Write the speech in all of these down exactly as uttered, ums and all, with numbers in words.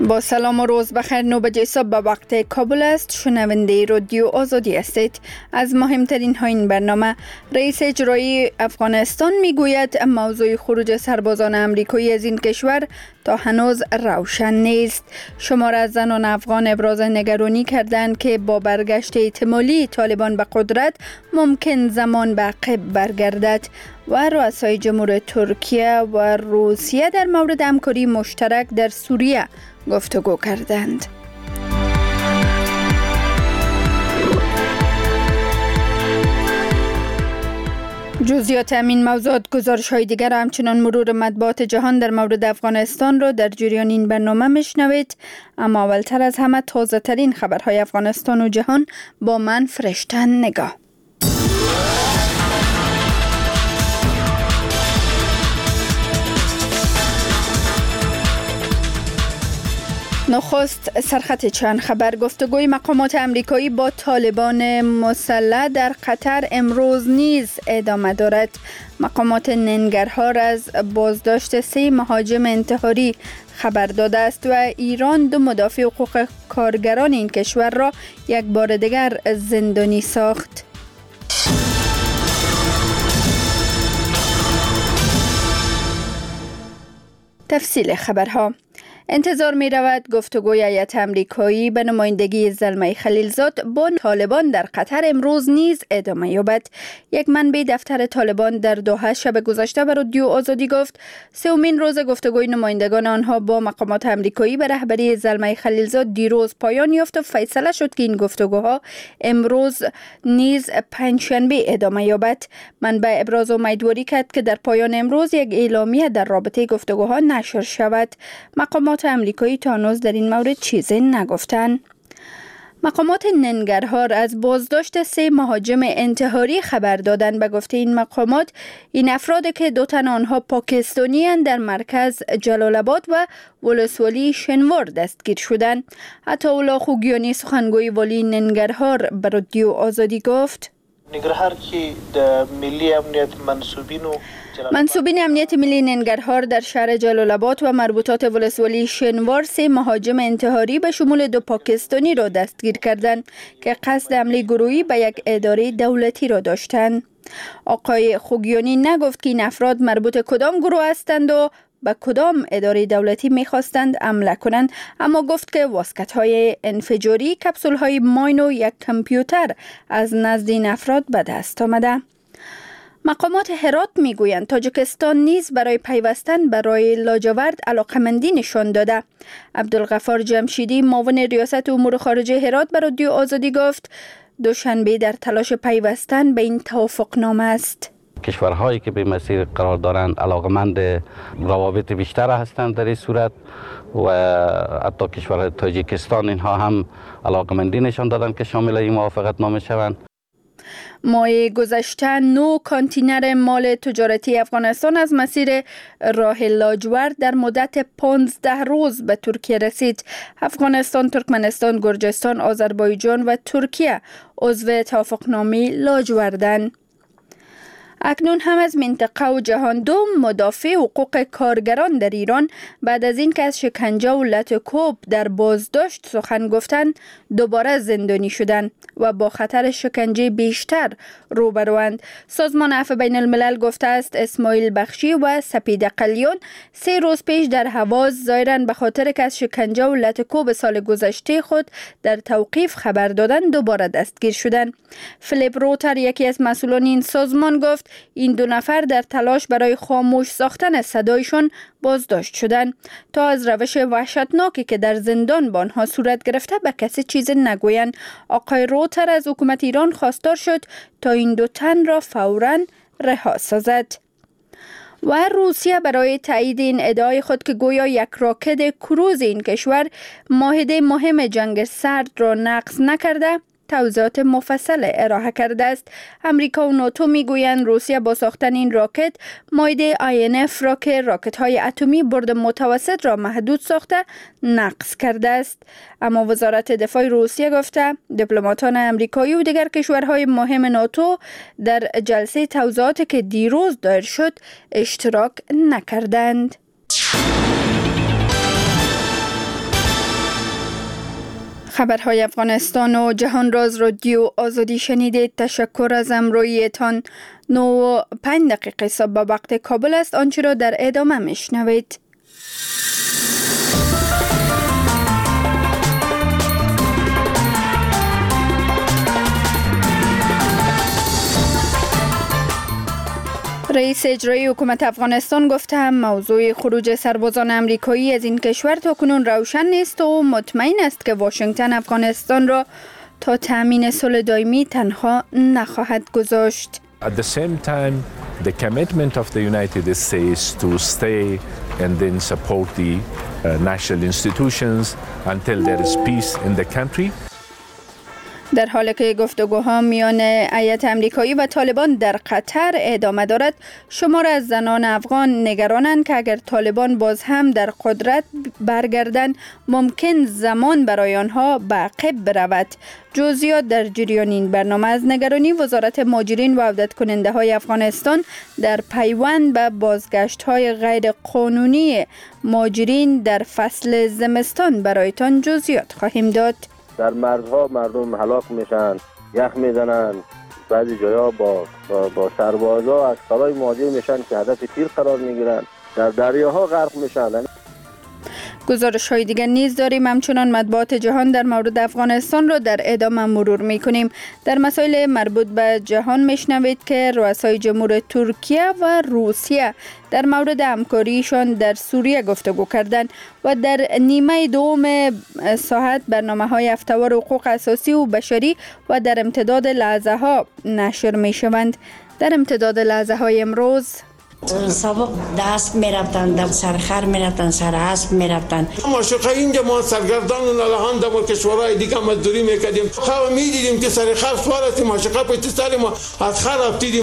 با سلام و روز بخیر. نو بجه صبح به وقت کابل است. شنونده رادیو آزادی هستید. از مهمترین ها این برنامه: رئیس اجرایی افغانستان میگوید موضوع خروج سربازان امریکایی از این کشور تا هنوز روشن نیست. شمار از زنان افغان ابراز نگرانی کردند که با برگشت احتمالی طالبان به قدرت ممکن زمان به عقب برگردد. و رؤسای جمهور ترکیه و روسیه در مورد همکاری مشترک در سوریه گفتگو کردند. جزئیات همین موضوعات، گزارش های دیگر و همچنان مرور مطبوعات جهان در مورد افغانستان را در جریان این برنامه میشنوید. اما اولتر از همه تازه ترین خبرهای افغانستان و جهان با من فرشتن نگاه. نخست سرخط چند خبر: گفتگوی مقامات امریکایی با طالبان مسلح در قطر امروز نیز ادامه دارد. مقامات ننگرهار از بازداشت سه مهاجم انتحاری خبر داده است و ایران دو مدافع حقوق کارگران این کشور را یک بار دیگر زندانی ساخت. تفصیل خبرها: انتظار می رود گفتگوی هیئت امریکایی به نمایندگی زلمه خلیلزاد با طالبان در قطر امروز نیز ادامه یابد. یک منبع دفتر طالبان در دوحه شب گذشته به رادیو آزادی گفت سومین روز گفتگوی نمایندگان آنها با مقامات امریکایی به رهبری زلمه خلیلزاد دیروز پایان یافت و فیصله شد که این گفتگوها امروز نیز پنجشنبه ادامه یابد. منبع ابراز امیدواری کرد که در پایان امروز یک اعلامیه در رابطه گفتگوها نشر شود. مقامات امریکایی تا هنوز در این مورد چیزی نگفتند. مقامات ننگرهار از بازداشت سه مهاجم انتحاری خبر دادند. به گفته این مقامات، این افراد که دو تن آنها پاکستانی اند در مرکز جلال آباد و ولسوالی شنوار دستگیر شدند. عطاالله خوگیانی سخنگوی والی ننگرهار به رادیو آزادی گفت ننگرهار که د ملی امنیت منصوبین و منصوبین امنیت ملی ننگرهار در شهر جلال آباد و مربوطات ولسوالی شنوار سه مهاجم انتحاری به شمول دو پاکستانی را دستگیر کردند که قصد حمله گروهی به یک اداره دولتی را داشتند. آقای خوگیانی نگفت که این افراد مربوط کدام گروه هستند و به کدام اداره دولتی می‌خواستند حمله کنند، اما گفت که واسکت‌های انفجاری، کپسول‌های ماین و یک کامپیوتر از نزد این افراد به دست آمده. مقامات هرات میگویند تاجیکستان نیز برای پیوستن برای لاجورد علاقمندی نشان داده. عبدالغفار جمشیدی معاون ریاست امور خارجه هرات به رادیو آزادی گفت دوشنبه در تلاش پیوستن به این توافقنامه است. کشورهایی که به مسیر قرار دارند علاقمند روابط بیشتر هستند در این صورت و حتی کشور تاجیکستان اینها هم علاقمندی نشان دادند که شامل این موافقت نامه شوند. ماه گذشته نو کانتینر مال تجارتی افغانستان از مسیر راه لاجورد در مدت پانزده روز به ترکیه رسید. افغانستان، ترکمنستان، گرجستان، آذربایجان و ترکیه عضو توافقنامه لاجوردند. اکنون هم از منطقه و جهان دو مدافع حقوق کارگران در ایران بعد از این که از شکنجه و لط‌وکوب در بازداشت سخن گفتند دوباره زندانی شدند و با خطر شکنجه بیشتر روبروند. سازمان عفو بین الملل گفته است اسماعیل بخشی و سپید قلیان سه روز پیش در حواس ظاهراً به خاطر که از شکنجه و لط‌وکوب سال گذشته خود در توقیف خبر دادند دوباره دستگیر شدند. فلیپ روتر یکی از مسئولان این سازمان گفت این دو نفر در تلاش برای خاموش ساختن صدایشان بازداشت شدند تا از روش وحشتناکی که در زندان با آنها صورت گرفته به کسی چیزی نگویند. آقای روتر از حکومت ایران خواستار شد تا این دو تن را فوراً رها سازد. و روسیه برای تایید این ادعای خود که گویا یک راکت کروز این کشور معاهده مهم جنگ سرد را نقض نکرده توضیحات مفصل ارائه کرده است. امریکا و ناتو میگویند روسیه با ساختن این راکت معاهده آی ان اف را که راکت های اتمی برد متوسط را محدود ساخته نقض کرده است. اما وزارت دفاع روسیه گفته دیپلماتان امریکایی و دیگر کشورهای مهم ناتو در جلسه توضیحاتی که دیروز دایر شد اشتراک نکردند. خبرهای افغانستان و جهان راز رادیو آزادی شنیدید. تشکر از همراهیتان. نه و پنج دقیقه صبح به وقت کابل است. آنچه را در ادامه میشنوید. رئیس اجرایی حکومت افغانستان گفته هم موضوع خروج سربازان امریکایی از این کشور تاکنون روشن نیست و مطمئن است که واشنگتن افغانستان را تا تأمین صلح دائمی تنها نخواهد گذاشت. At the same time, the commitment of the United States to stay and then support the uh, national institutions until there is peace in the country. در حالی که گفتگوها میان هیئت امریکایی و طالبان در قطر ادامه دارد، شمار از زنان افغان نگرانند که اگر طالبان باز هم در قدرت برگردند ممکن زمان برای آنها به عقب برود. جزئیات در جریان این برنامه. از نگرانی وزارت مهاجرین و عودت کننده های افغانستان در پیوند به بازگشت های غیر قانونی مهاجرین در فصل زمستان برایتان جزئیات خواهیم داد. در مرزها مردم هلاک میشن، یخ میزنن، بعضی جاها با با, با سربازا از کالای مهاجر میشن که هدف تیر قرار میگیرن، در دریاها غرق میشن. گزارش های دیگر نیز داریم. همچنان مطبوعات جهان در مورد افغانستان را در ادامه مرور می کنیم. در مسائل مربوط به جهان میشنوید که رؤسای جمهور ترکیه و روسیه در مورد همکاریشان در سوریه گفتگو کردند و در نیمه دوم ساعت برنامه های هفته‌وار حقوق اساسی و بشری و در امتداد لحظه ها نشر می شوند. در امتداد لحظه های امروز سابق دست میرفتن، در سرخر میرفتن، سر اسب میرفتن. ما شقه اینجا ما سرگردان و نالهان در کشورهای دیگه مزدوری میکردیم. خواه میدیدیم که سرخر سوارستیم، ما شقه پیت سر ما از خر رفتیدیم.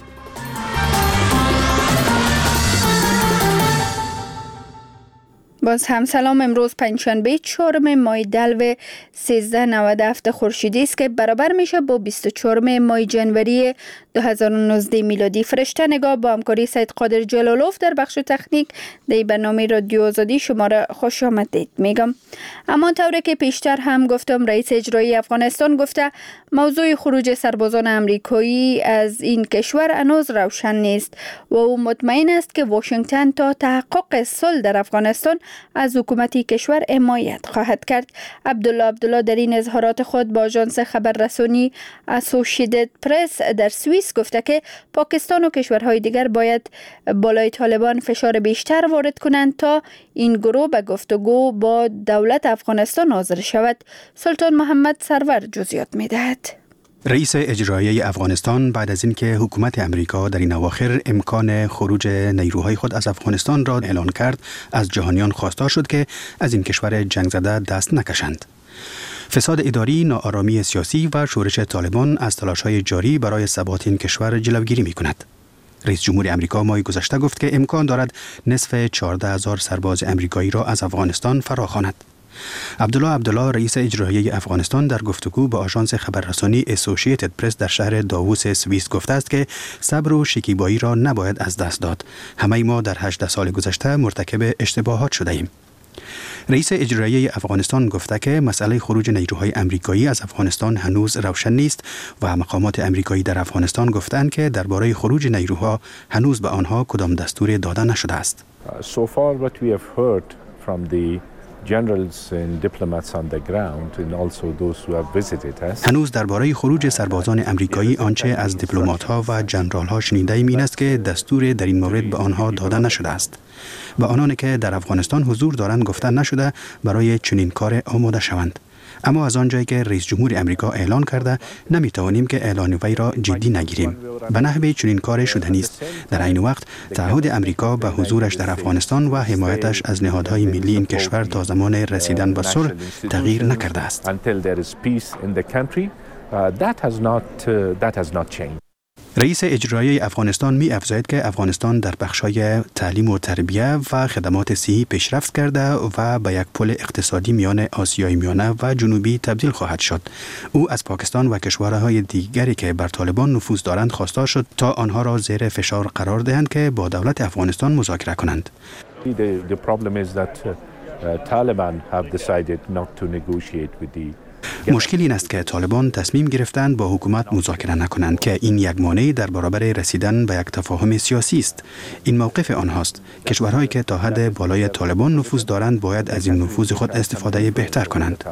باز هم سلام. امروز پنجشنبه چهارم ماه دلو سیزده نود و هفت خورشیدی است که برابر میشه با بیست و چهارم ماه جنوری دو هزار و نوزده میلادی. فرشته نگاه با همکاری سید قادر جلالوف در بخش تکنیک در برنامه رادیو آزادی شما را خوش آمدید میگم. اما طوری که پیشتر هم گفتم، رئیس اجرایی افغانستان گفته موضوع خروج سربازان امریکایی از این کشور هنوز روشن نیست و او مطمئن است که واشنگتن تا تحقق صلح در افغانستان از حکومت کشور حمایت خواهد کرد. عبدالله عبدالله در این اظهارات خود با آژانس خبررسانی اسوسییتد پرس در سوئیس گفته که پاکستان و کشورهای دیگر باید بالای طالبان فشار بیشتر وارد کنند تا این گروه به گفتگو با دولت افغانستان حاضر شود. سلطان محمد سرور جزئیات می‌دهد. رئیس اجرایی افغانستان بعد از اینکه حکومت امریکا در این اواخر امکان خروج نیروهای خود از افغانستان را اعلان کرد، از جهانیان خواستار شد که از این کشور جنگ زده دست نکشند. فساد اداری، ناآرامی سیاسی و شورش طالبان از تلاش‌های جاری برای ثبات این کشور جلوگیری می‌کند. رئیس جمهور امریکا ماه گذشته گفت که امکان دارد نصف چهارده هزار سرباز امریکایی را از افغانستان فراخواند. عبدالله عبدالله رئیس اجرایی افغانستان در گفتگو با آژانس خبررسانی اسوسییتد پرس در شهر داووس سوئیس گفته است که صبر و شکیبایی را نباید از دست داد. همه ما در هجده سال گذشته مرتکب اشتباهات شده ایم. رئیس اجرایی افغانستان گفته که مسئله خروج نیروهای امریکایی از افغانستان هنوز روشن نیست و مقامات امریکایی در افغانستان گفتند که درباره خروج نیروها هنوز به آنها کدام دستور داده نشده است. So far what we have heard from the generals and diplomats on the ground and also those who have visited us. هنوز درباره خروج سربازان امریکایی آنچه از دیپلمات‌ها و جنرال‌ها شنیده‌ایم این است که دستور در این مورد به آنها داده نشده است. و آنانی که در افغانستان حضور دارند گفته نشده برای چنین کار آماده شوند. اما از آنجایی که رئیس جمهور امریکا اعلان کرده نمیتوانیم که اعلان وی را جدی نگیریم. به نحوی چنین کار شده نیست. در این وقت تعهد امریکا به حضورش در افغانستان و حمایتش از نهادهای ملی این کشور تا زمان رسیدن به صلح تغییر نکرده است. رئیس اجرایی افغانستان می افزاید که افغانستان در بخش‌های تعلیم و تربیت و خدمات صحی پیشرفت کرده و به یک پل اقتصادی میان آسیای میانه و جنوبی تبدیل خواهد شد. او از پاکستان و کشورهای دیگری که بر طالبان نفوذ دارند خواستار شد تا آنها را زیر فشار قرار دهند که با دولت افغانستان مذاکره کنند. The, the problem is that uh, Taliban have decided not to negotiate with the مشکل این است که طالبان تصمیم گرفتند با حکومت مذاکره نکنند که این یک مانع در برابر رسیدن به یک تفاهم سیاسی است. این موقف آنهاست. کشورهایی که تا حد بالای طالبان نفوذ دارند باید از این نفوذ خود استفاده بهتر کنند.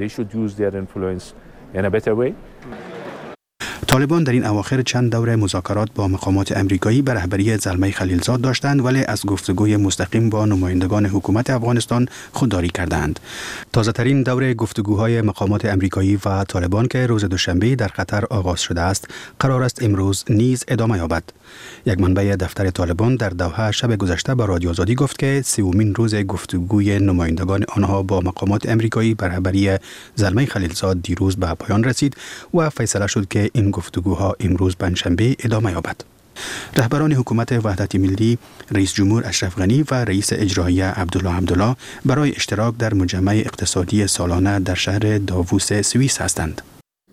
طالبان در این اواخر چند دور مذاکرات با مقامات امریکایی به رهبری زلمه خلیلزاد داشتند ولی از گفتگوی مستقیم با نمایندگان حکومت افغانستان خودداری کردند. تازه ترین دور گفتگوهای مقامات امریکایی و طالبان که روز دوشنبه در قطر آغاز شده است، قرار است امروز نیز ادامه یابد. یک منبع دفتر طالبان در دوحه شب گذشته به رادیو آزادی گفت که سومین روز گفتگوی نمایندگان آنها با مقامات امریکایی به رهبری زلمه خلیلزاد دیروز به پایان رسید و فیصله شد که این گفتگوها امروز پنجشنبه ادامه یابد. رهبران حکومت وحدت ملی، رئیس جمهور اشرف غنی و رئیس اجرایی عبدالله عبدالله برای اشتراک در مجمع اقتصادی سالانه در شهر داووس سوئیس هستند.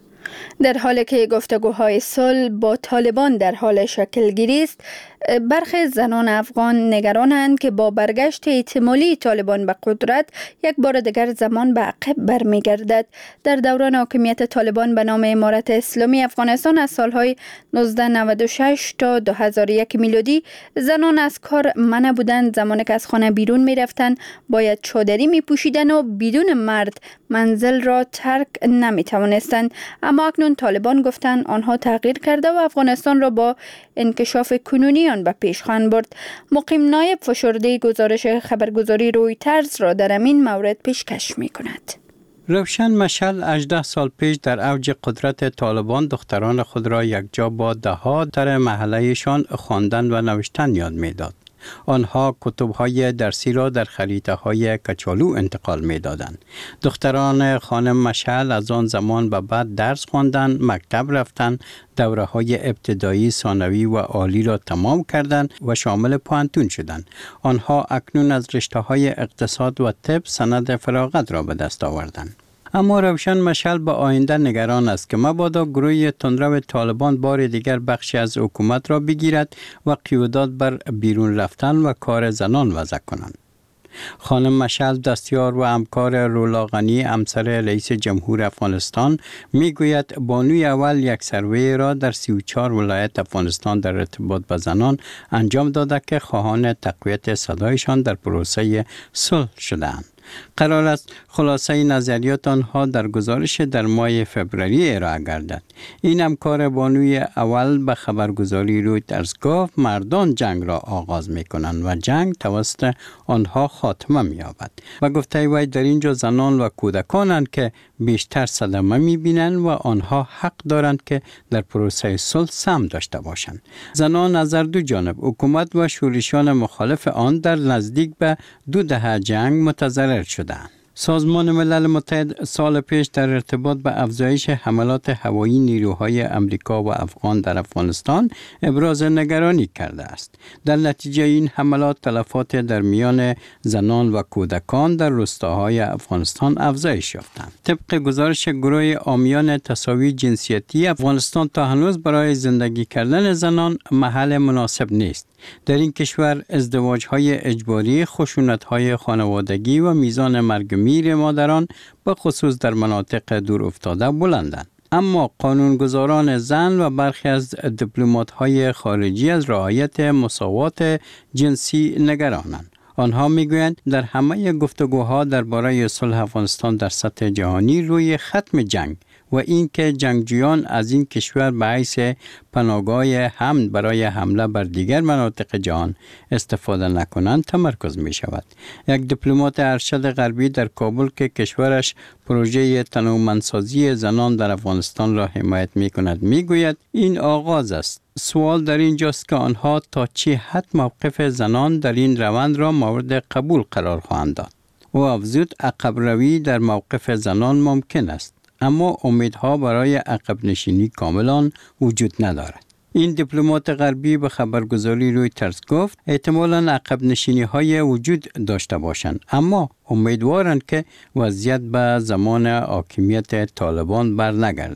در حالی که گفتگوهای صلح با طالبان در حال شکل گیری است، برخی زنان افغان نگرانند که با برگشت احتمالی طالبان به قدرت یک بار دیگر زمان به عقب برمیگردد. در دوران حاکمیت طالبان به نام امارت اسلامی افغانستان از سالهای نوزده نود و شش تا دو هزار و یک میلادی زنان از کار منع بودند. زمانی که از خانه بیرون می رفتند باید چادری می پوشیدند و بدون مرد منزل را ترک نمی توانستند. اما اکنون طالبان گفتند آنها تغییر کرده و افغانستان را با انکشاف کنونی آن به پیش خواهند برد. مقیم نایب فشرده گزارش خبرگزاری رویترز را در این مورد پیشکش می کند. روشن مشعل هجده سال پیش در اوج قدرت طالبان دختران خود را یکجا با دهها در محلهشان خواندن و نوشتن یاد می‌داد. آنها کتب‌های درسی را در خریطه‌های کچالو انتقال می‌دادند. دختران خانم مشعل از آن زمان به بعد درس خواندند، مکتب رفتند، دوره‌های ابتدایی، ثانوی و عالی را تمام کردند و شامل پوهنتون شدند. آنها اکنون از رشته‌های اقتصاد و طب سند فراغت را به دست آوردند. اما روشن مشعل به آینده نگران است که مبادا گروه تندرو طالبان بار دیگر بخشی از حکومت را بگیرد و قیودات بر بیرون رفتن و کار زنان وضع کنند. خانم مشعل دستیار و همکار رولا غنی همسر رئیس جمهور افغانستان میگوید بانوی اول یک سروی را در سی و چهار ولایت افغانستان در ارتباط با زنان انجام داده که خواهان تقویت صدایشان در پروسه صلح شدند. قرار است خلاصه نظریات آنها در گزارش در ماه فوریه ارائه گردد. این همکار بانوی اول به خبرگزاری رویترز گفت مردان جنگ را آغاز می کنند و جنگ توسط آنها خاتمه می یابد و گفته وی در اینجا زنان و کودکانند که بیشتر صدمه می بینند و آنها حق دارند که در پروسه صلح سهم داشته باشند. زنان از دو جانب حکومت و شورشیان مخالف آن در نزدیک به دو دهه جنگ متضرر شدند. سازمان ملل متحد سال پیش در ارتباط به افزایش حملات هوایی نیروهای امریکا و افغان در افغانستان ابراز نگرانی کرده است. در نتیجه این حملات تلفات در میان زنان و کودکان در روستاهای افغانستان افزایش یافتند. طبق گزارش گروه عامیان تساوی جنسیتی افغانستان تا هنوز برای زندگی کردن زنان محل مناسب نیست. در این کشور ازدواج‌های اجباری، خشونت‌های خانوادگی و میزان مرگ و میر مادران به خصوص در مناطق دور افتاده بلندند. اما قانونگذاران زن و برخی از دیپلمات‌های خارجی از رعایت مساوات جنسی نگرانند. آنها میگویند در همه گفتگوها درباره صلح افغانستان در سطح جهانی روی ختم جنگ و اینکه جنگجویان از این کشور به حیث پناهگاه امن برای حمله بر دیگر مناطق جهان استفاده نکنند تمرکز می شود. یک دیپلمات ارشد غربی در کابل که کشورش پروژه تنومندسازی زنان در افغانستان را حمایت می کند می گوید این آغاز است. سوال در اینجاست که آنها تا چه حد موقف زنان در این روند را مورد قبول قرار خواهند داد. و افزود عقب روی در موقف زنان ممکن است، اما امیدها برای عقب نشینی کاملا وجود ندارد. این دیپلمات غربی به خبرگزاری رویترز گفت احتمالاً عقب نشینی های وجود داشته باشند، اما امیدوارند که وضعیت به زمان حاکمیت طالبان بر نگردد.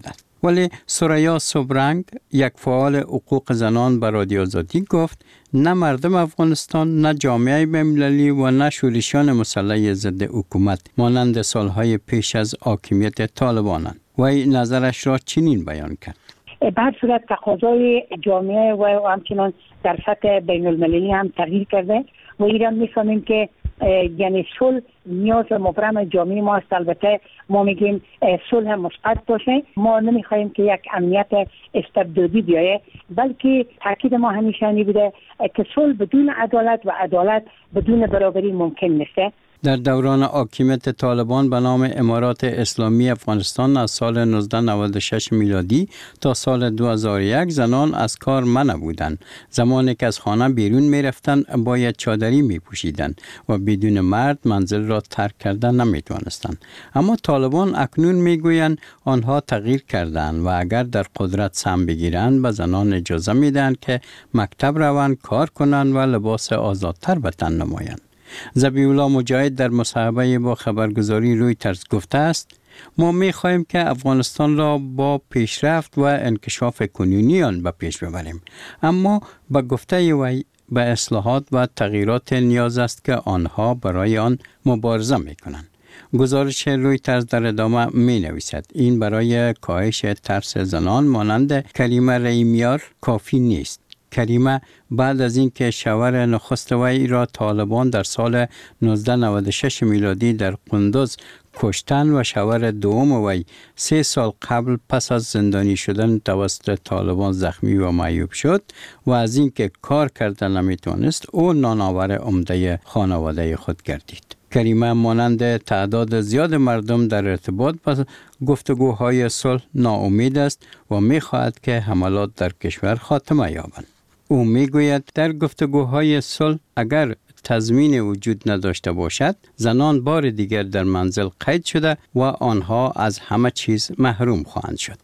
ولی سریا صبرنگ، یک فعال حقوق زنان به رادیو آزادی گفت نه مردم افغانستان، نه جامعه بین‌المللی و نه شورشیان مسلح ضد حکومت مانند سالهای پیش از حاکمیت طالبانند. و نظرش را چنین بیان کرد: به هر صورت تقاضای جامعه و همچنان در سطح بین المللی هم تغییر کرده و ایران می‌فهمیم که یعنی صلح نیاز مبرم جامعه ما است. البته ما میگیم صلح مثبت باشه، ما نمیخوایم که یک امنیت استبدادی بیایه، بلکه تاکید ما همیشه این بوده که صلح بدون عدالت و عدالت بدون برابری ممکن نیست. در دوران حاکمیت طالبان به نام امارات اسلامی افغانستان از سال نوزده نود و شش میلادی تا سال دو هزار و یک زنان از کار منع بودند. زمانی که از خانه بیرون می رفتند باید چادری می پوشیدند و بدون مرد منزل را ترک کردن نمی توانستند. اما طالبان اکنون می گویند آنها تغییر کردند و اگر در قدرت سهم بگیرند به زنان اجازه می دهند که مکتب روند، کار کنند و لباس آزادتر به تن نمایند. ذبیح‌الله مجاهد در مصاحبه با خبرگزاری رویترز گفته است: ما می خواهیم که افغانستان را با پیشرفت و انکشاف کنونی آن به پیش ببریم، اما به گفته وی به اصلاحات و تغییرات نیاز است که آنها برای آن مبارزه می کنند. گزارش رویترز در ادامه می نویسد این برای کاهش ترس زنان مانند کریمه رحیمیار کافی نیست. کریمه بعد از اینکه شوهر نخست وی را طالبان در سال نوزده نود و شش میلادی در قندوز کشتن و شوهر دوم وی سه سال قبل پس از زندانی شدن توسط طالبان زخمی و معیوب شد و از اینکه کار کردن نمیتونست، او نانآور عمده خانواده خود گردید. کریمه مانند تعداد زیاد مردم در ارتباط با گفتگوهای صلح ناامید است و می‌خواهد که حملات در کشور خاتمه یابند. او میگوید در گفتگوهای صلح اگر تضمین وجود نداشته باشد، زنان بار دیگر در منزل قید شده و آنها از همه چیز محروم خواهند شد.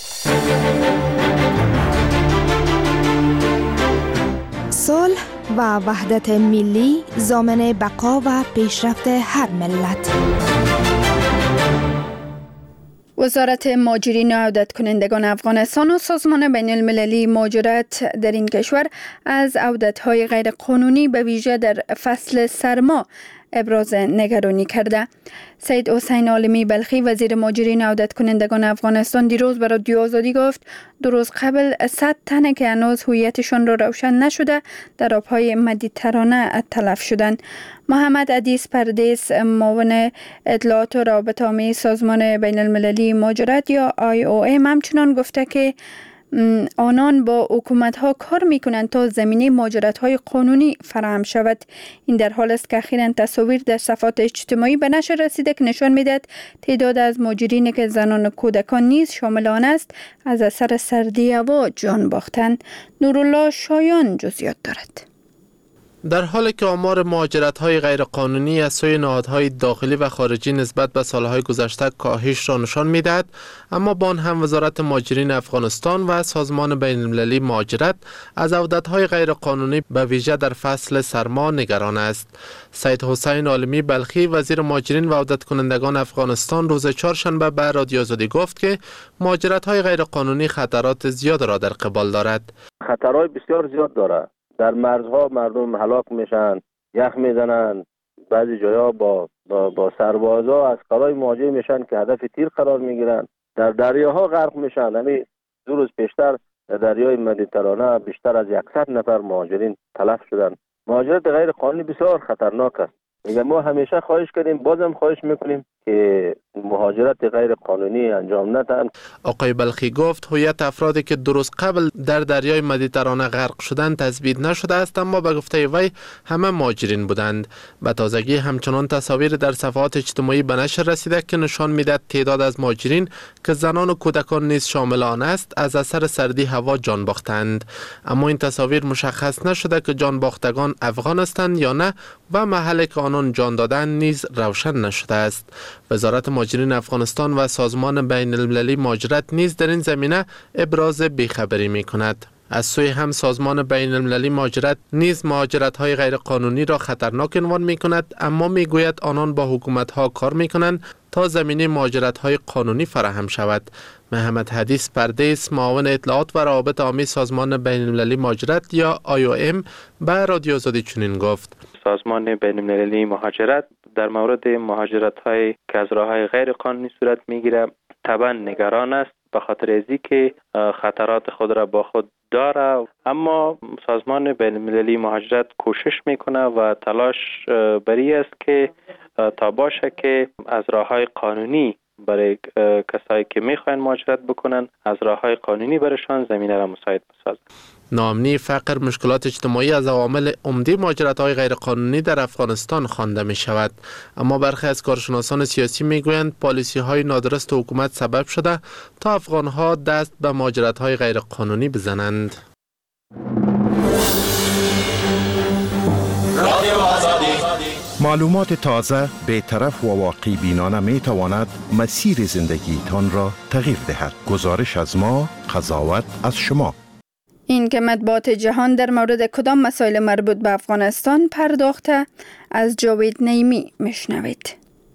صلح و وحدت ملی ضامن بقا و پیشرفت هر ملت. وزارت مهاجرین و عودت کنندگان افغانستان و سازمان بین المللی مهاجرت در این کشور از عودت‌های غیرقانونی به ویژه در فصل سرما ابراز نگرانی کرده. سید حسین عالمی بلخی وزیر مهاجرین و عودت کنندگان افغانستان دیروز به رادیو آزادی گفت دو روز قبل صد تن که هنوز هویتشان را روشن نشده در آبهای مدیترانه تلف شدند. محمد عدیس پردیس معاون اطلاعات و رابطه عامه سازمان بین المللی مهاجرت یا آی او ام همچنان گفته که آنان با حکومت‌ها کار می‌کنند تا زمینه مهاجرت‌های قانونی فراهم شود. این در حال است که اخیراً تصاویر در صفحات اجتماعی به نشر رسیده که نشان می‌دهد تعداد از مهاجرینی که زنان و کودکان نیز شامل آن است از اثر سردی هوا جان باختند. نورالله شایان جزئیات دارد. در حالی که آمار مهاجرت‌های غیرقانونی از سوی نهادهای داخلی و خارجی نسبت به سالهای گذشته کاهش را نشان می‌دهد، اما با آن هم وزارت مهاجرین افغانستان و سازمان بین المللی مهاجرت از عودت‌های غیرقانونی به ویژه در فصل سرما نگران است. سید حسین عالمی بلخی وزیر مهاجرین و عودت کنندگان افغانستان روز چهارشنبه به رادیو آزادی گفت که مهاجرت‌های غیرقانونی خطرات زیاد را در قبال دارد. خطرهای بسیار زیاد دارد. در مرزها مردم هلاک میشن، یخ میزنن، بعضی جاها با با, با سربازا از قرای مواجه میشن که هدف تیر قرار میگیرن. در دریاها غرق میشن. یعنی دو روز پیشتر در دریای مدیترانه بیشتر از صد نفر مهاجرین تلف شدن. مهاجرت غیر قانونی بسیار خطرناک است. میگم ما همیشه خواهش کردیم، بازم خواهش میکنیم که مهاجرت غیر قانونی انجام ندهند. آقای بلخی گفت هویت افرادی که دو روز قبل در دریای مدیترانه غرق شدند تثبیت نشده است، اما به گفته وی همه مهاجرین بودند. به تازگی همچنان تصاویر در صفحات اجتماعی به نشر رسیده که نشان میدهد تعداد از مهاجرین که زنان و کودکان نیز شامل آن است از اثر سردی هوا جان باختند، اما این تصاویر مشخص نشده که جان باختگان افغان هستند یا نه و محلی که آنان جان دادن نیز روشن نشده است. وزارت مهاجرین افغانستان و سازمان بین المللی مهاجرت نیز در این زمینه ابراز بیخبری می کند. از سوی هم سازمان بین المللی مهاجرت نیز مهاجرت‌های غیرقانونی را خطرناک عنوان می کند، اما می گوید آنان با حکومت‌ها کار می کنند تا زمینه مهاجرت‌های قانونی فراهم شود. محمد حدیث پردیس، معاون اطلاعات و روابط عامی سازمان بین المللی مهاجرت یا آی او ام به رادیو آزادی چنین گفت: سازمان بین المللی مهاجرت در مورد مهاجرت‌های که از راه‌های غیر قانونی صورت می‌گیره طبعا نگران است، به خاطر ازی که خطرات خود را با خود داره. اما سازمان بین المللی مهاجرت کوشش میکنه و تلاش بری است که تا باشه که از راه‌های قانونی برای کسایی که میخواین مهاجرت بکنن، از راه‌های قانونی برشان زمینه را مساعد بسازن. ناامنی، فقر، مشکلات اجتماعی از عوامل عمده مهاجرت‌های غیرقانونی در افغانستان خوانده می شود. اما برخی از کارشناسان سیاسی می گویند پالیسی‌های نادرست حکومت سبب شده تا افغان‌ها دست به مهاجرت‌های غیرقانونی بزنند. معلومات تازه، بی‌طرف و واقع بینانه می تواند مسیر زندگی تان را تغییر دهد. گزارش از ما، قضاوت از شما. این که مطبوعات جهان در مورد کدام مسائل مربوط به افغانستان پرداخته، از جاوید نیمی میشنوید.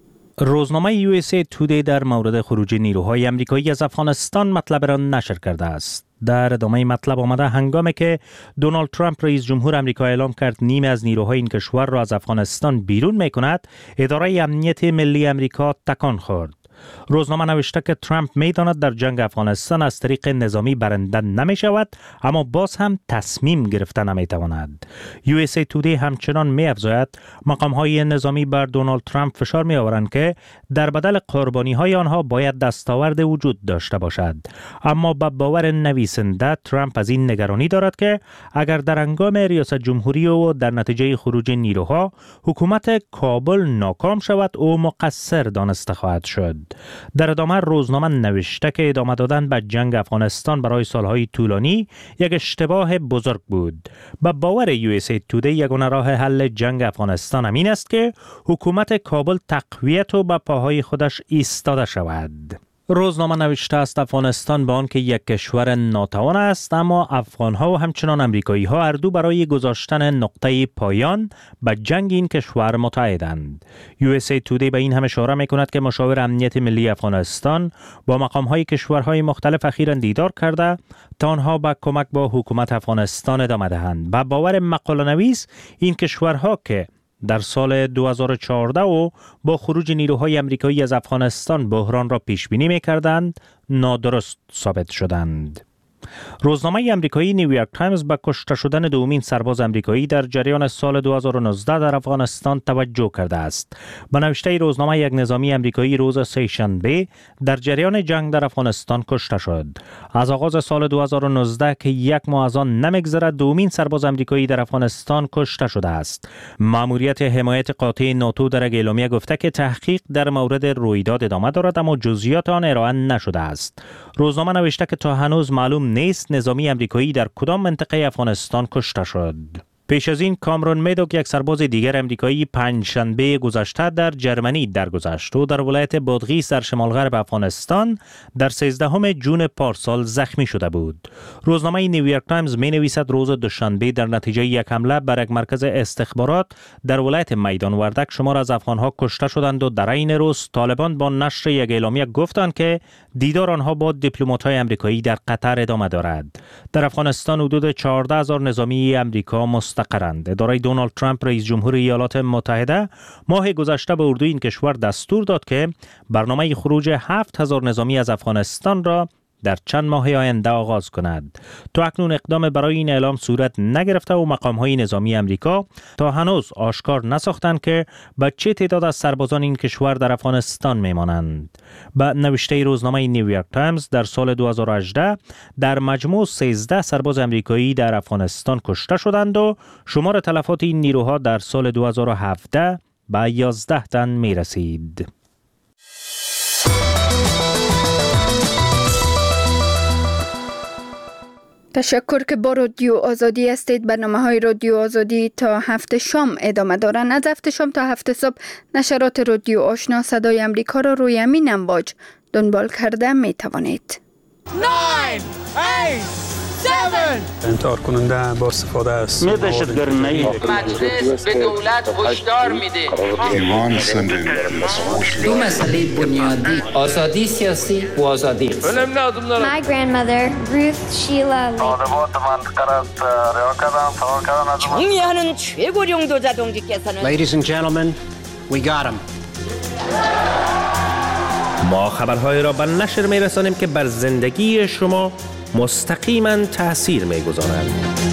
روزنامه یو اس ای تودی در مورد خروج نیروهای آمریکایی از افغانستان مطلب را نشر کرده است. در ادامه مطلب آمده هنگامی که دونالد ترامپ رئیس جمهور آمریکا اعلام کرد نیمه از نیروهای این کشور را از افغانستان بیرون می‌کند، اداره امنیت ملی آمریکا تکان خورد. روزنامه نوشته که ترامپ می‌داند در جنگ افغانستان از طریق نظامی برنده نمی شود، اما باز هم تصمیم گرفته نمی تواند. یو اس ای تودی همچنان می افزاید مقام‌های نظامی بر دونالد ترامپ فشار می آورند که در بدل قربانی‌های آنها باید دستاورد وجود داشته باشد. اما به باور نویسنده ترامپ از این نگرانی دارد که اگر در هنگام ریاست جمهوری و در نتیجه خروج نیروها حکومت کابل ناکام شود، او مقصر دانسته خواهد شد. در ادامه روزنامه نوشته که ادامه دادن به جنگ افغانستان برای سالهای طولانی یک اشتباه بزرگ بود. به باور یو اس ای تودی یگانه راه حل جنگ افغانستان همین است که حکومت کابل تقویت و به پاهای خودش ایستاده شود. روزنامه نوشته است افغانستان به آن که یک کشور ناتوان است، اما افغان‌ها و همچنان امریکایی‌ها هر دو برای گذاشتن نقطه پایان به جنگ این کشور متحدند. یو اس ای تودی به این هم اشاره می‌کند که مشاور امنیت ملی افغانستان با مقام‌های کشورهای مختلف اخیراً دیدار کرده تا آنها به کمک با حکومت افغانستان ادامه دهند. به باور مقاله نویس این کشورها که در سال دو هزار و چهارده و با خروج نیروهای آمریکایی از افغانستان بحران را پیش بینی می‌کردند، نادرست ثابت شدند. روزنامه آمریکایی نیویورک تایمز به کشته شدن دومین سرباز آمریکایی در جریان سال دو هزار و نوزده در افغانستان توجه کرده است. به نوشته روزنامه یک نظامی آمریکایی روز سه‌شنبه در جریان جنگ در افغانستان کشته شد. از آغاز سال دو هزار و نوزده که یک ماه از آن نمی‌گذرد دومین سرباز آمریکایی در افغانستان کشته شده است. مأموریت حمایت قاطع ناتو در یک اعلامیه گفته که تحقیق در مورد رویداد ادامه دارد، اما جزئیات آن ارائه نشده است. روزنامه نوشته که تا هنوز معلوم نیست نظامی آمریکایی در کدام منطقه افغانستان کشته شد. پیش از این کامرون میدوک یک سرباز دیگر آمریکایی پنجشنبه گذشته در جرمنی درگذشت و در ولایت بادغیس در شمال غرب افغانستان در سیزدهم جون پارسال زخمی شده بود. روزنامه نیویورک تایمز می نویسد روز دوشنبه در نتیجه یک حمله بر یک مرکز استخبارات در ولایت میدان وردک شمار از افغانها کشته شدند و در این روز طالبان با نشر یک اعلامیه گفتند که دیدار آنها با دیپلمات‌های آمریکایی در قطر ادامه دارد. در افغانستان حدود چهارده هزار نظامی آمریکا مستقرند. اداره دونالد ترامپ رئیس جمهور ایالات متحده ماه گذشته به اردوی این کشور دستور داد که برنامه خروج هفت هزار نظامی از افغانستان را در چند ماه آینده آغاز کند. تا اکنون اقدام برای این اعلام صورت نگرفته و مقام‌های نظامی آمریکا تا هنوز آشکار نساختند که به چه تعداد از سربازان این کشور در افغانستان میمانند. به نوشته روزنامه نیویورک تایمز در سال دو هزار و هجده در مجموع سیزده سرباز آمریکایی در افغانستان کشته شدند و شمار تلفات این نیروها در سال دو هزار و هفده به یازده تن میرسید. تشکر که با رادیو آزادی هستید. برنامه های رادیو آزادی تا هفت شام ادامه دارند. از هفت شام تا هفت صبح نشرات رادیو آشنا صدای امریکا را روی امین امواج دنبال کرده می توانید. نه، هشت، هفت انتحار کننده با استفاده از دهشتگری مجلس به دولت هشدار میده دو مسئله بنیادی آزادی سیاسی و آزادی اقتصادی. My grandmother Ruth Sheila 총리하는 최고령 도자동지께서는 Ladies and gentlemen, we got him. ما خبرهای را به نشر میرسانیم که بر زندگی شما مستقیما تأثیر میگذارند.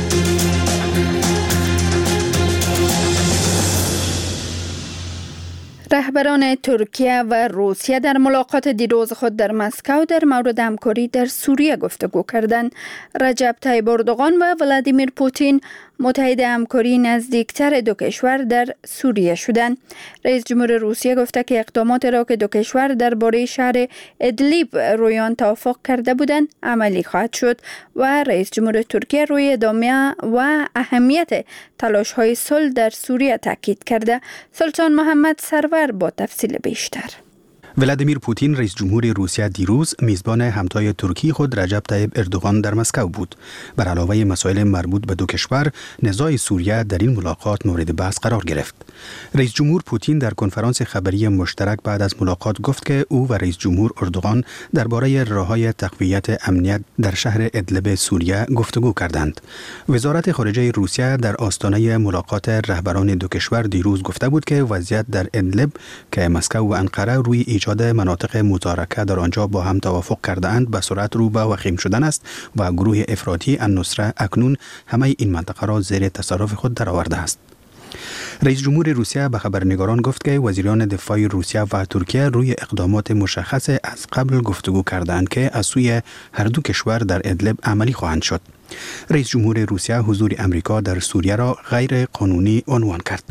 رهبران ترکیه و روسیه در ملاقات دیروز خود در مسکو در مورد همکاری در سوریه گفتگو کردند. رجب طیب اردوغان و ولادیمیر پوتین متحد همکاری نزدیکتر دو کشور در سوریه شدند. رئیس جمهور روسیه گفته که اقدامات را که دو کشور درباره شهر ادلیب رویان توافق کرده بودند عملی خواهد شد و رئیس جمهور ترکیه روی ادامه و اهمیت تلاش‌های صلح در سوریه تاکید کرده. سلطان محمد سرور با تفصیل بیشتر. ولادیمیر پوتین رئیس جمهور روسیه دیروز میزبان همتای ترکی خود رجب طیب اردوغان در مسکو بود. بر علاوه مسائل مربوط به دو کشور، نزاع سوریه در این ملاقات مورد بحث قرار گرفت. رئیس جمهور پوتین در کنفرانس خبری مشترک بعد از ملاقات گفت که او و رئیس جمهور اردوغان درباره راه‌های تقویت امنیت در شهر ادلب سوریه گفتگو کردند. وزارت خارجه روسیه در آستانه ملاقات رهبران دو کشور دیروز گفته بود که وضعیت در ادلب که مسکو و انقره روی ایجاد مناطق متارکه در آنجا با هم توافق کرده اند به سرعت رو به وخیم شدن است و گروه افراطی النصره اکنون همه این منطقه را زیر تصرف خود درآورده است. رئیس جمهور روسیه به خبرنگاران گفت که وزیران دفاع روسیه و ترکیه روی اقدامات مشخص از قبل گفتگو کردند که از سوی هر دو کشور در ادلب عملی خواهند شد. رئیس جمهور روسیه حضور امریکا در سوریه را غیر قانونی عنوان کرد.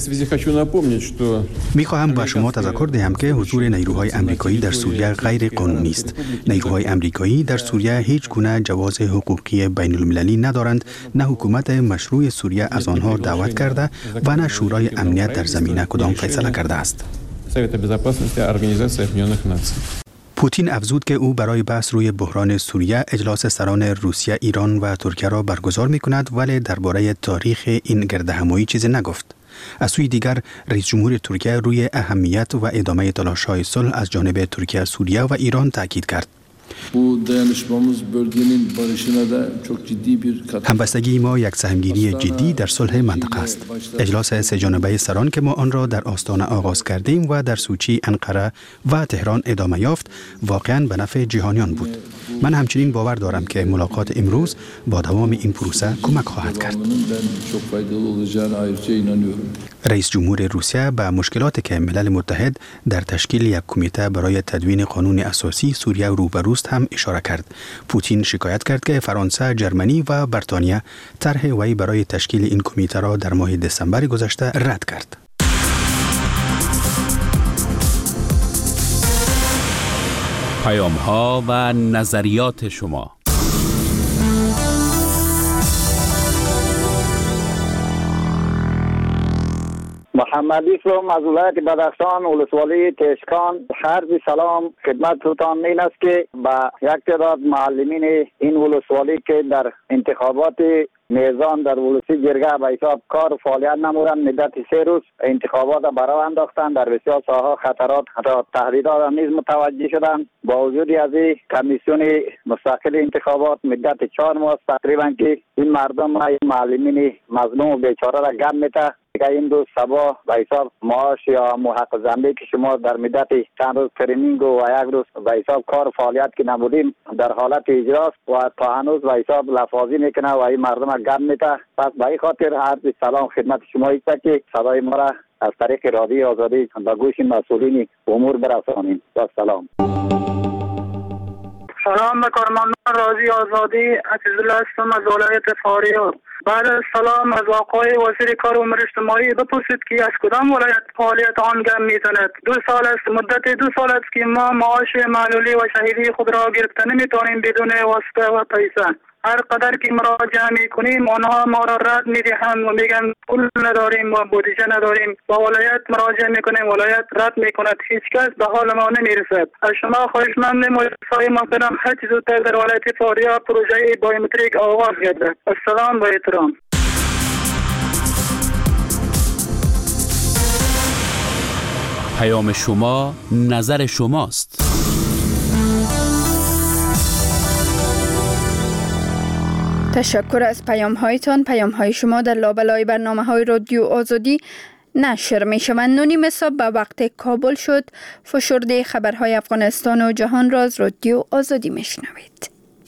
می خواهم با شما تذکر دهم که حضور نیروهای امریکایی در سوریه غیر قانونی است. نیروهای امریکایی در سوریه هیچ گونه جواز حقوقی بین المللی ندارند، نه حکومت مشروع سوریه از آنها دعوت کرده و نه شورای امنیت در زمینه کدام فیصله کرده است. پوتین افزود که او برای بحث روی بحران سوریه اجلاس سران روسیه، ایران و ترکیه را برگزار می کند، ولی درباره تاریخ این گردهمایی چیزی نگفت. از سوی دیگر رئیس جمهور ترکیه روی اهمیت و ادامه تلاش‌های صلح از جانب ترکیه، سوریه و ایران تاکید کرد. همبستگی ما یک سهمگیری جدی در صلح منطقه است. اجلاس سه جانبه سران که ما آن را در آستانه آغاز کردیم و در سوچی، انقره و تهران ادامه یافت واقعاً به نفع جهانیان بود. من همچنین باور دارم که ملاقات امروز با دوام این پروسه کمک خواهد کرد. رئیس جمهور روسیه به مشکلات که ملل متحد در تشکیل یک کمیته برای تدوین قانون اساسی سوریه روبروست هم اشاره کرد. پوتین شکایت کرد که فرانسه، جرمنی و بریتانیا طرح وی برای تشکیل این کمیته را در ماه دسامبر گذشته رد کرد. پیام ها و نظریات شما. محمد اسلام از ولایت بدخشان ولسوالی تشکان عرض سلام خدمتتان این است که با یک تعداد معلمین این ولسوالی که در انتخابات میزان در ولسی جرگه به حساب کار فعالیت نمودند، مدت سه روز انتخابات برای انداختند. در بسیار ساحات خطرات حتی تهدیدات نیز متوجه شدند. با وجود از این کمیسیون مستقل انتخابات مدت چهار ماه تقریبا که این مردم این معلمین مظلوم و بیچاره را گم میته که این دو سبا به حساب معاش یا محق زنبه که شما در مدت چند روز ترینینگ و یک روز به حساب کار فعالیت که نمودیم در حالت اجراست و تا هنوز به حساب لفاظی میکنه و این مردم را گم میته. پس به این خاطر عرض سلام خدمت شما است که صدای ما را از طریق رادیو آزادی به گوش مسئولین امور برسانیم. با سلام. سلام به کارمندان رادیو آزادی، عزیزالله هستم از ولایت فاریاب. بعد از سلام از آقای وزیر کار و امور اجتماعی بپرسید که از کدام ولایت فعالیت آن گم میزند. دو سال است، مدت دو سال است که ما معاش معلولی و شهیدی خود را گرفته نمیتوانیم بدون واسطه و پیسه. هر قدر که مراجعه میکنیم آنها ما را رد میدهند و میگن پول نداریم و بودجه نداریم. با ولایت مراجعه میکنیم، ولایت رد میکند، هیچ کس به حال ما نمیرسد. از شما خواهشمندیم و سایه مقدم هر چه زودتر در ولایت فاریاب پروژه بایومتریک آغاز گردد. السلام و احترام. پیام شما نظر شماست. تشکر از پیام هایتان. پیام های شما در لابلای برنامه های رادیو آزادی نشر می شوند. نونیم صبح به وقت کابل شد. فشرده خبرهای افغانستان و جهان را از رادیو آزادی می شنوید.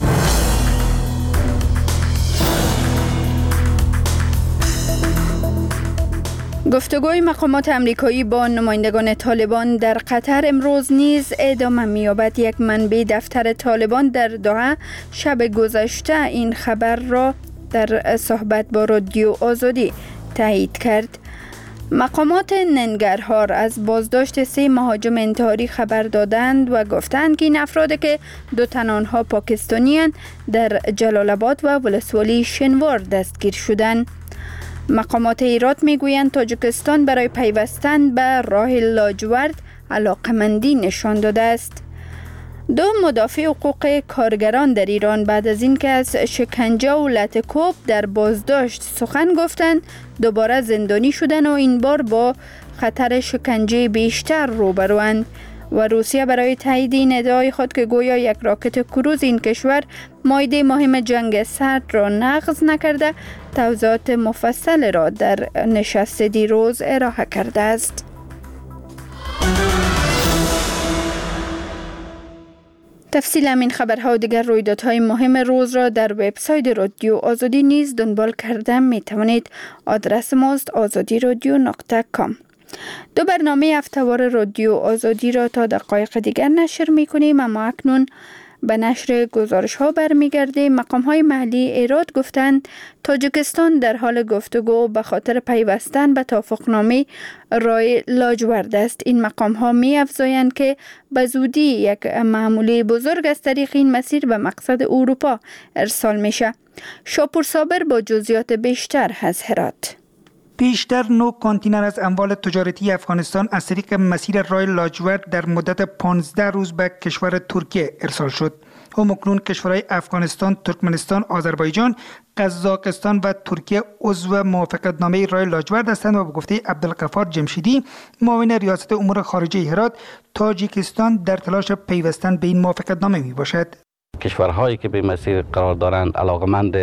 گفتگوی مقامات امریکایی با نمایندگان طالبان در قطر امروز نیز ادامه می‌یابد. یک منبع دفتر طالبان در دوحه شب گذشته این خبر را در صحبت با رادیو آزادی تایید کرد. مقامات ننگرهار از بازداشت سه مهاجم انتحاری خبر دادند و گفتند که این افراد که دو تن آنها پاکستانی‌اند در جلال آباد و ولسوالی شنوار دستگیر شدند. مقامات ایران میگویند تاجیکستان برای پیوستن به راه لاجورد علاقمندی نشان داده است. دو مدافع حقوق کارگران در ایران بعد از اینکه از شکنجه و لطکوب در بازداشت سخن گفتند دوباره زندانی شدند و این بار با خطر شکنجه بیشتر روبروند. و روسیه برای تایید این ادعای خود که گویا یک راکت کروز این کشور مایده مهم جنگ سرد را نقض نکرده توضیحات مفصل را در نشست دیروز ارائه کرده است. تفصیل همین خبرها و دیگر رویدادهای مهم روز را در وبسایت رادیو آزادی نیز دنبال کرده می توانید. آدرس ماست آزادی رادیو نقطه کام. دو برنامه هفته‌وار رادیو آزادی را تا دقایق دیگر نشر می کنیم، اما اکنون به نشر گزارش ها برمیگردیم. مقام های محلی ایراد گفتند تاجیکستان در حال گفتگو به خاطر پیوستن به توافقنامه راه لاجورد است. این مقام ها می افزایند که به زودی یک معموله بزرگ از طریق این مسیر به مقصد اروپا ارسال میشه. شاپور صابر با جزئیات بیشتر از هرات. بیشتر نه کانتینر از اموال تجارتی افغانستان از طریق مسیر راه لاجورد در مدت پانزده روز به کشور ترکیه ارسال شد. همکنون کشورهای افغانستان، ترکمنستان، آذربایجان، قزاقستان و ترکیه عضو موافقتنامه راه لاجورد هستند و به گفته عبدالغفار جمشیدی معاون ریاست امور خارجه هرات، تاجیکستان در تلاش پیوستن به این موافقتنامه می باشد. کشورهایی که به مسیر قرار دارند علاقمند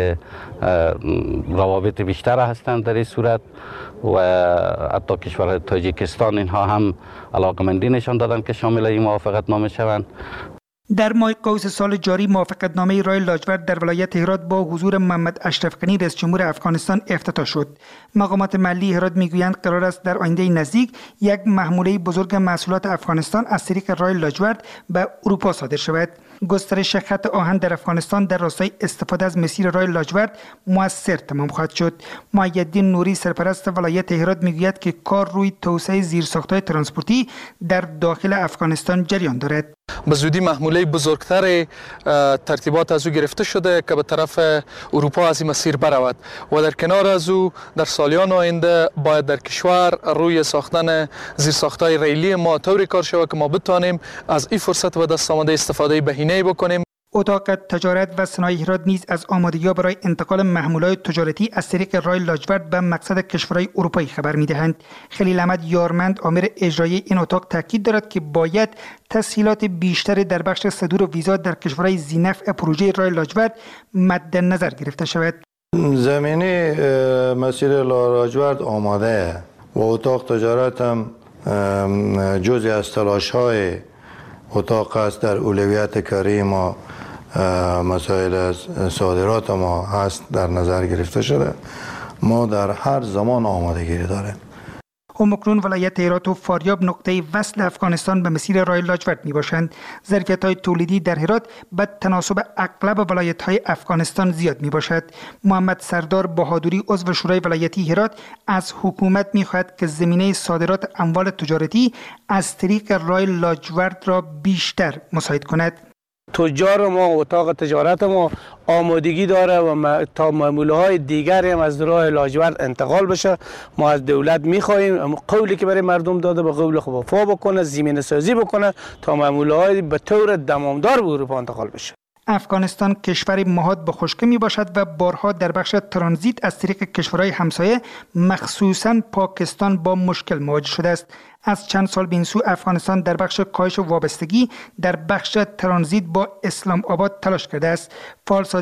روابط بیشتر هستند در این صورت و حتی کشور تاجیکستان اینها هم علاقمندی نشان دادند که شامل این موافقت نامه شوند. در ماه قوس سال جاری موافقتنامه راه لاجورد در ولایت هرات با حضور محمد اشرف غنی رئیس جمهور افغانستان افتتاح شد. مقامات محلی هرات میگویند قرار است در آینده نزدیک یک محموله بزرگ محصولات افغانستان از طریق راه لاجورد به اروپا صادر شود. گسترش خط آهن در افغانستان در راستای استفاده از مسیر راه لاجورد موثر تمام خواهد شد. محی‌الدین نوری سرپرست ولایت هرات میگوید که کار روی توسعه زیرساخت‌های ترانسپورتی در داخل افغانستان جریان دارد. به زودی محموله بزرگتر ترتیبات از او گرفته شده که به طرف اروپا از این مسیر برود و در کنار از او در سالیان آینده باید در کشور روی ساختن زیرساخت‌های ریلی ما طوری کار شود که ما بتوانیم از این فرصت و دست آمده استفاده بهینه‌ای بکنیم. اتاق تجارت و صنایع هرات نیز از آمادگی‌ها برای انتقال محموله‌های تجارتی از طریق راه لاجورد به مقصد کشورهای اروپایی خبر می‌دهند. خلیل احمد یارمند آمر اجرایی این اتاق تاکید دارد که باید تسهیلات بیشتری در بخش صدور و ویزا در کشورهای ذی‌نفع پروژه راه لاجورد مد نظر گرفته شود. زمینه مسیر لاجورد آماده و اتاق تجارت هم جزئی از تلاش‌های اتاق است. در اولویت کاری ما مسائل از صادرات ما هست در نظر گرفته شده. ما در هر زمان آمادگی داریم. همکنون ولایت هرات و فاریاب نقطه وصل افغانستان به مسیر راه لاجورد می باشند. ظرفیت‌های تولیدی در هرات به تناسب اغلب ولایت‌های افغانستان زیاد می باشد. محمد سردار بهادری عضو شورای ولایتی هرات از حکومت می خواهد که زمینه صادرات اموال تجارتی از طریق راه لاجورد را بیشتر مساعد کند. تجار ما اتاق تجارت ما آمادگی داره و تا معامله های دیگری هم از راه لاجورد انتقال بشه. ما از دولت میخواهیم قولی که برای مردم داده به قول خود وفا بکنه، زمینه سازی بکنه تا معامله های به طور دمامدار به اروپا انتقال بشه. افغانستان کشور مهاد به خشکی می باشد و بارها در بخش ترانزیت از طریق کشورهای همسایه مخصوصاً پاکستان با مشکل مواجه شده است. از چند سال به این سو افغانستان در بخش کاهش وابستگی در بخش ترانزیت با اسلام آباد تلاش کرده است. فعال